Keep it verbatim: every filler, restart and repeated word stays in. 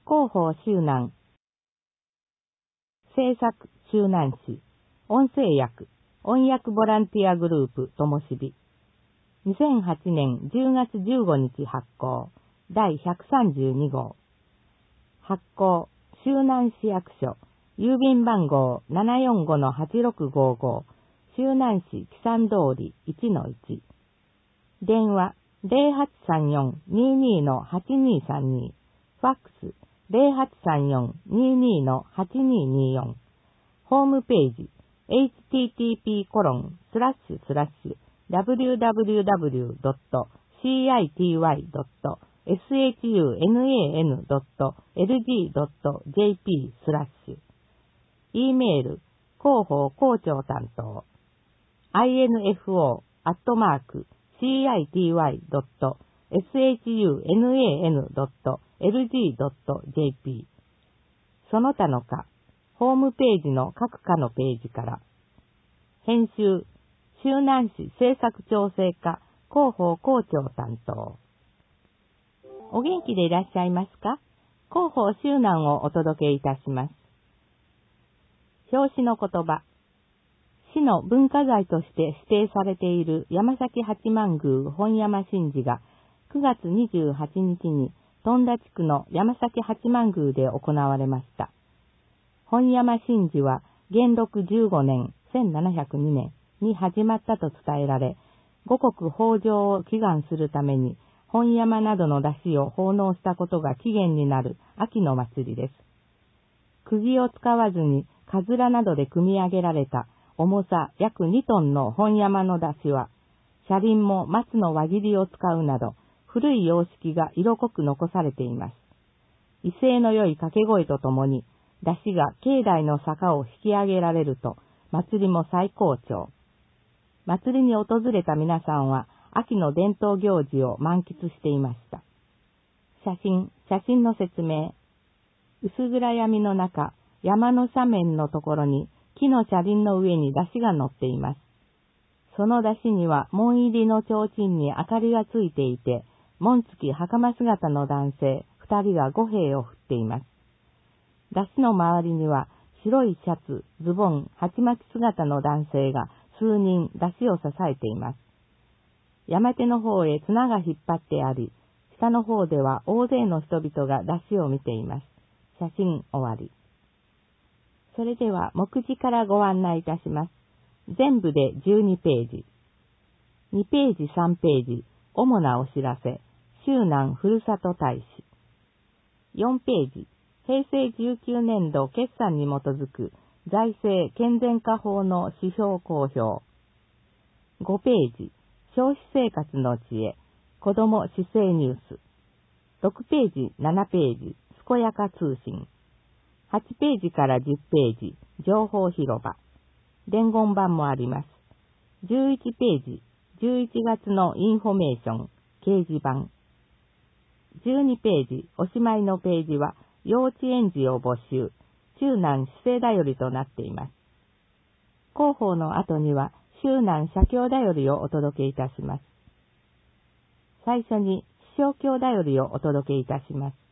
広報周南。制作周南市。音声訳。音訳ボランティアグループともしび。にせんはちねんじゅうがつじゅうごにち発行。だいひゃくさんじゅうにごう。発行。周南市役所。郵便番号 ななよんごのはちろくごご。周南市木山通り いちのいち。電話 ゼロはちさんよんにーにーのはちにーさんに。ファックス ゼロはちさんよんにーにーのはちにーにーよん。ホームページ エイチティーティーピーコロンスラッシュスラッシュダブリューダブリューダブリュードットシーアイティーワイドットエスエイチユーエヌエーエヌドットエルジードットジェーピースラッシュ。E メール、広報校長担当、アイエヌエフオー アットマーク、シーアイティーワイドットエスエイチユーエヌエーエヌドットエルジードットジェーピー。その他の課、ホームページの各課のページから。編集、周南市政策調整課、広報校長担当。お元気でいらっしゃいますか？広報周南をお届けいたします。表紙の言葉。市の文化財として指定されている山崎八幡宮本山神事がくがつにじゅうはちにちに富田地区の山崎八幡宮で行われました。本山神事は元禄じゅうごねんせんななひゃくにねんに始まったと伝えられ、五穀豊穣を祈願するために本山などの出汁を奉納したことが起源になる秋の祭りです。釘を使わずにかずらなどで組み上げられた重さ約にトンの本山の出汁は、車輪も松の輪切りを使うなど、古い様式が色濃く残されています。威勢の良い掛け声とともに、出汁が境内の坂を引き上げられると、祭りも最高潮。祭りに訪れた皆さんは、秋の伝統行事を満喫していました。写真、写真の説明。薄暗闇の中、山の斜面のところに木の車輪の上に出汁が乗っています。その出汁には門入りの提灯に明かりがついていて、紋付き袴姿の男性二人が五兵を振っています。出汁の周りには白いシャツ、ズボン、鉢巻き姿の男性が数人出汁を支えています。山手の方へ綱が引っ張ってあり、下の方では大勢の人々が出汁を見ています。写真終わり。それでは目次からご案内いたします。全部でじゅうにページ。にページさんページ、主なお知らせ、周南ふるさと大使。よんページ、へいせいじゅうきゅうねんど決算に基づく財政健全化法の指標公表。ごページ、消費生活の知恵、子ども市政ニュース。ろくページ、ななページ、健やか通信。はちページからじゅっページ、情報広場。伝言版もあります。じゅういちページ、じゅういちがつのインフォメーション、掲示板。じゅうにページ、おしまいのページは、幼稚園児を募集、周南市政だよりとなっています。広報の後には、周南社協だよりをお届けいたします。最初に、市商協だよりをお届けいたします。